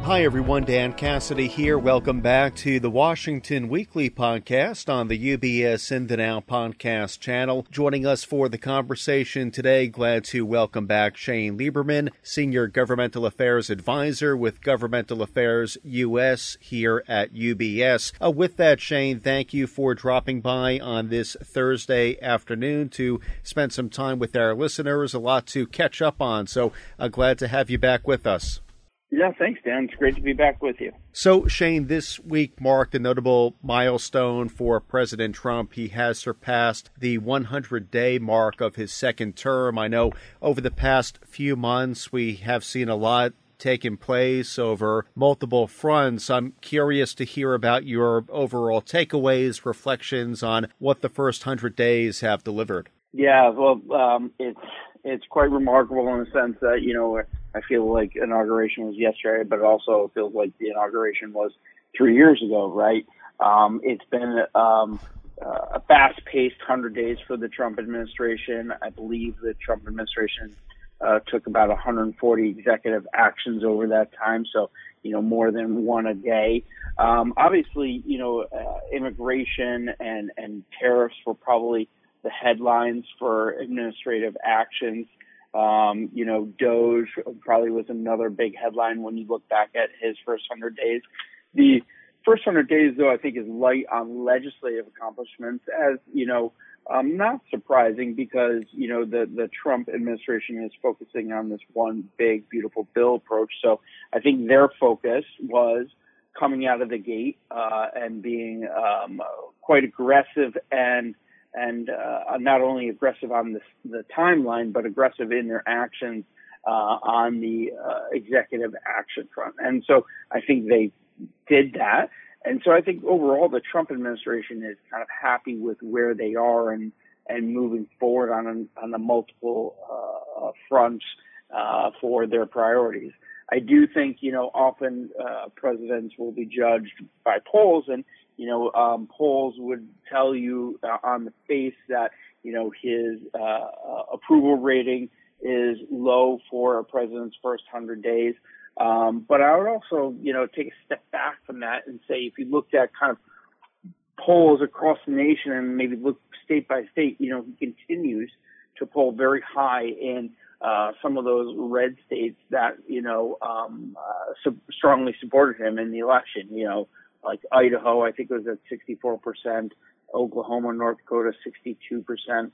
Hi everyone, Dan Cassidy here. Welcome back to the Washington Weekly Podcast on the UBS In the Now podcast channel. Joining us for the conversation today, glad to welcome back Shane Lieberman, Senior Governmental Affairs Advisor with Governmental Affairs US here at UBS. With that, Shane, thank you for dropping by on this Thursday afternoon to spend some time with our listeners. A lot to catch up on, so glad to have you back with us. Yeah, thanks, Dan. It's great to be back with you. So, Shane, this week marked a notable milestone for President Trump. He has surpassed the 100-day mark of his second term. I know over the past few months we have seen a lot taking place over multiple fronts. I'm curious to hear about your overall takeaways, reflections on what the first 100 days have delivered. Yeah, well, it's quite remarkable in the sense that, I feel like inauguration was yesterday, but it also feels like the inauguration was 3 years ago, right? It's been a fast-paced 100 days for the Trump administration. I believe the Trump administration took about 140 executive actions over that time, so, more than one a day. Obviously, immigration and tariffs were probably the headlines for administrative actions. DOGE probably was another big headline when you look back at his first 100 days. The first 100 days, though, I think is light on legislative accomplishments, as, not surprising because, the Trump administration is focusing on this one big, beautiful bill approach. So I think their focus was coming out of the gate and being quite aggressive and not only aggressive on the timeline, but aggressive in their actions on the executive action front. And so I think they did that. And so I think overall the Trump administration is kind of happy with where they are and moving forward on the multiple fronts for their priorities. I do think, often presidents will be judged by polls, and polls would tell you on the face that, his approval rating is low for a president's first 100 days. But I would also, take a step back from that and say, if you looked at kind of polls across the nation and maybe look state by state, he continues to poll very high in some of those red states that, strongly supported him in the election, like Idaho, I think it was at 64%, Oklahoma, North Dakota, 62%.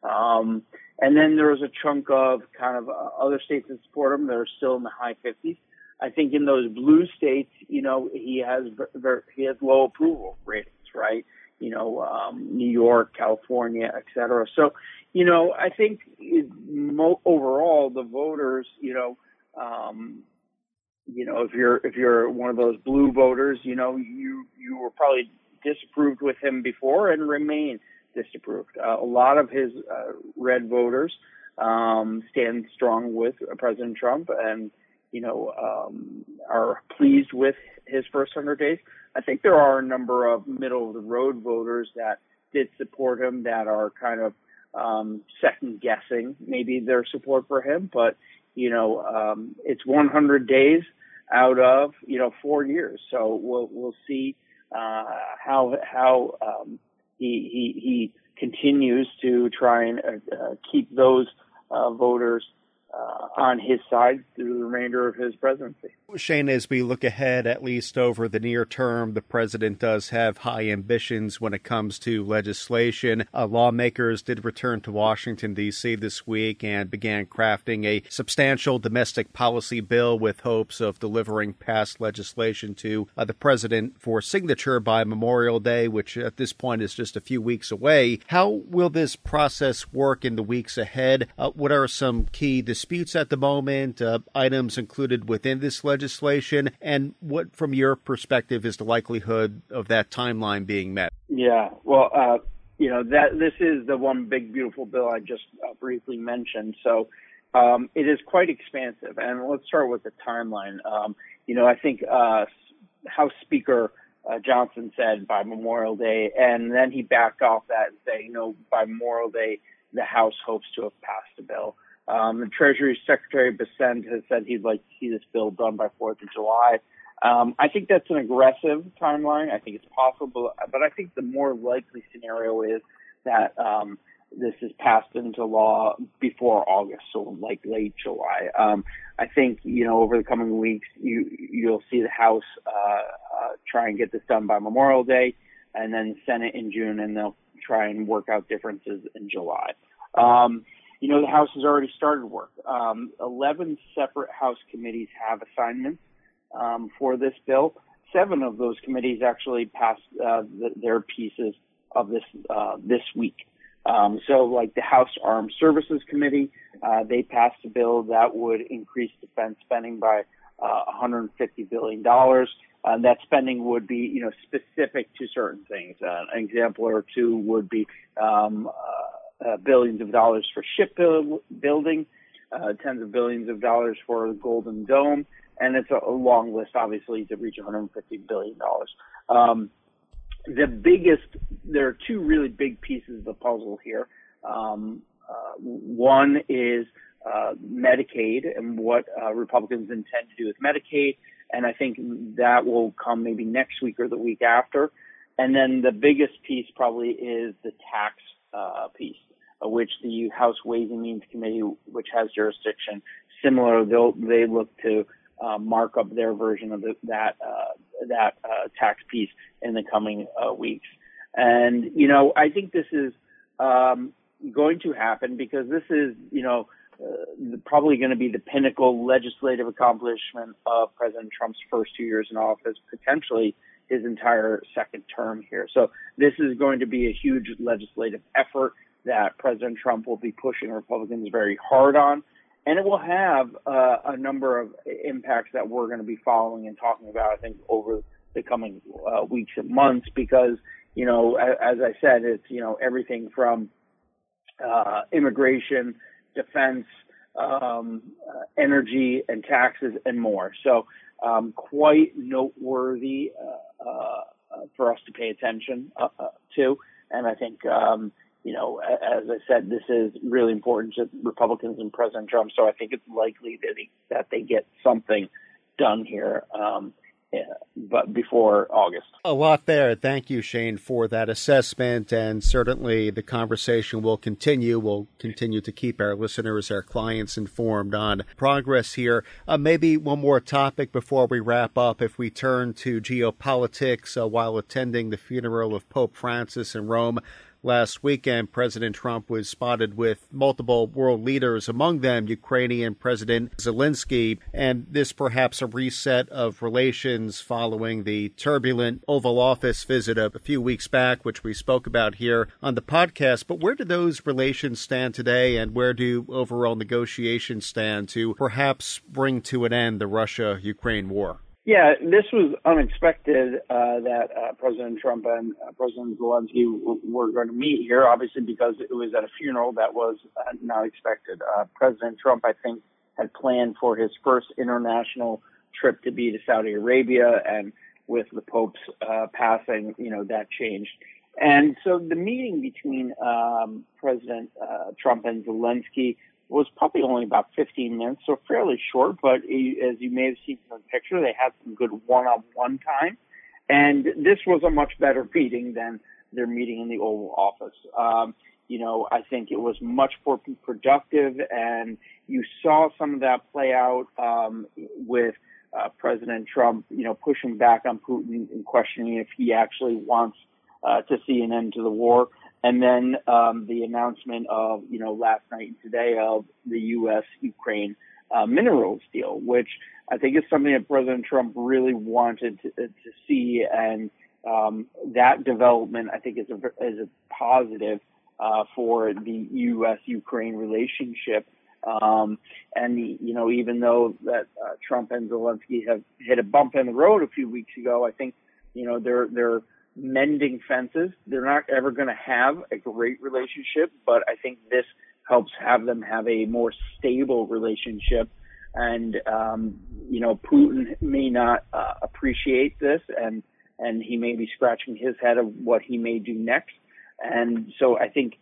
And then there was a chunk of kind of other states that support him that are still in the high 50s. I think in those blue states, he has low approval ratings, right? New York, California, et cetera. So, I think overall the voters, if you're one of those blue voters, you were probably disapproved with him before and remain disapproved. A lot of his red voters stand strong with President Trump and, are pleased with his first 100 days. I think there are a number of middle-of-the-road voters that did support him that are kind of second-guessing maybe their support for him. But, it's 100 days out of, 4 years. So we'll see how he continues to try and keep those voters on his side through the remainder of his presidency. Shane, as we look ahead, at least over the near term, the president does have high ambitions when it comes to legislation. Lawmakers did return to Washington, D.C. this week and began crafting a substantial domestic policy bill with hopes of delivering past legislation to the president for signature by Memorial Day, which at this point is just a few weeks away. How will this process work in the weeks ahead? What are some key disputes at the moment, items included within this legislation, and what, from your perspective, is the likelihood of that timeline being met? Yeah, well, this is the one big, beautiful bill I just briefly mentioned. So it is quite expansive. And let's start with the timeline. I think House Speaker Johnson said by Memorial Day, and then he backed off that and said, by Memorial Day, the House hopes to have passed a bill. The Treasury Secretary Bessent has said he'd like to see this bill done by 4th of July. I think that's an aggressive timeline. I think it's possible, but I think the more likely scenario is that this is passed into law before August, so like late July. I think, over the coming weeks, you'll see the House try and get this done by Memorial Day, and then the Senate in June, and they'll try and work out differences in July. The House has already started work. 11 separate House committees have assignments for this bill. 7 of those committees actually passed their pieces of this week. So like the House Armed Services Committee, they passed a bill that would increase defense spending by $150 billion. That spending would be, specific to certain things. An example or two would be billions of dollars for shipbuilding, tens of billions of dollars for the Golden Dome, and it's a long list, obviously, to reach $150 billion. There are 2 really big pieces of the puzzle here. One is Medicaid and what Republicans intend to do with Medicaid, and I think that will come maybe next week or the week after. And then the biggest piece probably is the tax piece, which the House Ways and Means Committee, which has jurisdiction, similar, they look to mark up their version of that tax piece in the coming weeks. And, I think this is going to happen because this is, probably going to be the pinnacle legislative accomplishment of President Trump's first 2 years in office, potentially his entire second term here. So this is going to be a huge legislative effort that President Trump will be pushing Republicans very hard on. And it will have a number of impacts that we're going to be following and talking about, I think, over the coming weeks and months because, as I said, it's, everything from immigration, defense, energy, and taxes, and more. So quite noteworthy for us to pay attention to. And I think as I said, this is really important to Republicans and President Trump. So I think it's likely that they get something done here, but before August. A lot there. Thank you, Shane, for that assessment. And certainly the conversation will continue. We'll continue to keep our listeners, our clients informed on progress here. Maybe one more topic before we wrap up. If we turn to geopolitics, while attending the funeral of Pope Francis in Rome last weekend, President Trump was spotted with multiple world leaders, among them Ukrainian President Zelensky, and this perhaps a reset of relations following the turbulent Oval Office visit a few weeks back, which we spoke about here on the podcast. But where do those relations stand today, and where do overall negotiations stand to perhaps bring to an end the Russia-Ukraine war? Yeah, this was unexpected that President Trump and President Zelensky were going to meet here, obviously because it was at a funeral that was not expected. President Trump, I think, had planned for his first international trip to be to Saudi Arabia, and with the Pope's passing, that changed. And so the meeting between President Trump and Zelensky was probably only about 15 minutes, so fairly short, but as you may have seen from the picture, they had some good one-on-one time. And this was a much better meeting than their meeting in the Oval Office. I think it was much more productive, and you saw some of that play out with President Trump, pushing back on Putin and questioning if he actually wants to see an end to the war. And then the announcement of, last night and today of the U.S.-Ukraine minerals deal, which I think is something that President Trump really wanted to see. And that development, I think, is a positive for the U.S.-Ukraine relationship. Even though that Trump and Zelensky have hit a bump in the road a few weeks ago, I think, they're mending fences. They're not ever going to have a great relationship, but I think this helps have them have a more stable relationship. And, Putin may not appreciate this, and he may be scratching his head of what he may do next. And so I think,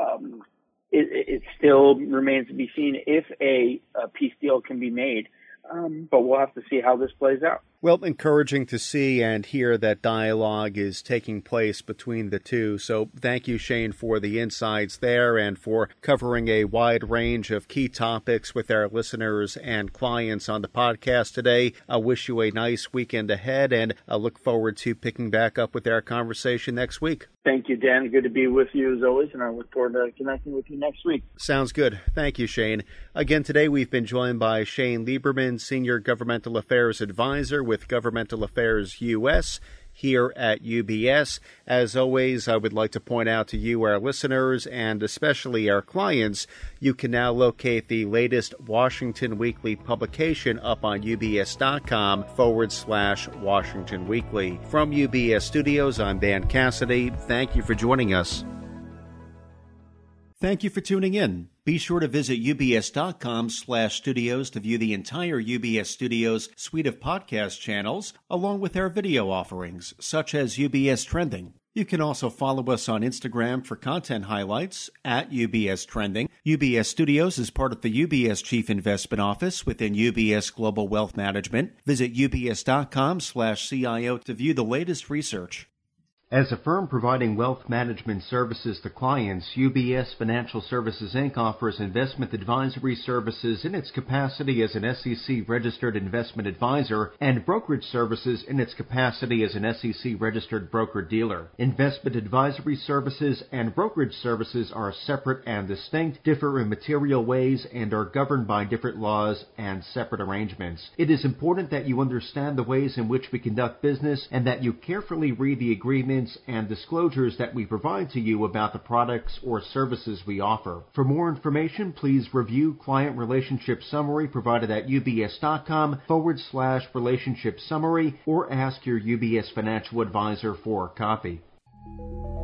it still remains to be seen if a peace deal can be made but we'll have to see how this plays out. Well, encouraging to see and hear that dialogue is taking place between the two. So thank you, Shane, for the insights there and for covering a wide range of key topics with our listeners and clients on the podcast today. I wish you a nice weekend ahead, and I look forward to picking back up with our conversation next week. Thank you, Dan. Good to be with you as always, and I look forward to connecting with you next week. Sounds good. Thank you, Shane. Again, today we've been joined by Shane Lieberman, Senior Governmental Affairs Advisor with Governmental Affairs U.S. here at UBS. As always, I would like to point out to you, our listeners, and especially our clients, you can now locate the latest Washington Weekly publication up on ubs.com/Washington Weekly. From UBS Studios, I'm Dan Cassidy. Thank you for joining us. Thank you for tuning in. Be sure to visit ubs.com/studios to view the entire UBS Studios suite of podcast channels, along with our video offerings, such as UBS Trending. You can also follow us on Instagram for content highlights at UBS Trending. UBS Studios is part of the UBS Chief Investment Office within UBS Global Wealth Management. Visit ubs.com/CIO to view the latest research. As a firm providing wealth management services to clients, UBS Financial Services, Inc. offers investment advisory services in its capacity as an SEC-registered investment advisor and brokerage services in its capacity as an SEC-registered broker-dealer. Investment advisory services and brokerage services are separate and distinct, differ in material ways, and are governed by different laws and separate arrangements. It is important that you understand the ways in which we conduct business and that you carefully read the agreements and disclosures that we provide to you about the products or services we offer. For more information, please review Client Relationship Summary provided at ubs.com/relationship summary or ask your UBS financial advisor for a copy.